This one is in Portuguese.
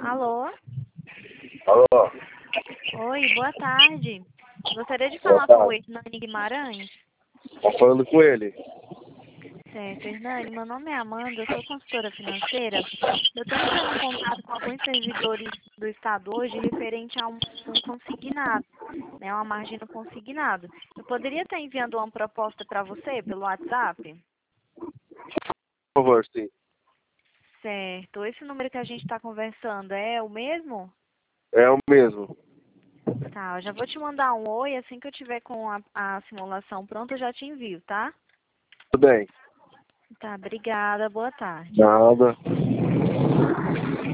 Alô? Alô, Oi, boa tarde. Gostaria de boa falar com o tarde. Hernani Guimarães. Tá falando com ele. Certo, Hernani, meu nome é Amanda, eu sou consultora financeira. Eu estou entrando em contato com alguns servidores do Estado hoje referente a um consignado, né, uma margem no consignado. Eu poderia estar enviando uma proposta para você pelo WhatsApp? Por favor, sim. Certo. Esse número que a gente está conversando é o mesmo? É o mesmo. Tá, eu já vou te mandar um oi, assim que eu tiver com a simulação pronta, eu já te envio, tá? Tudo bem. Tá, obrigada, boa tarde. Nada.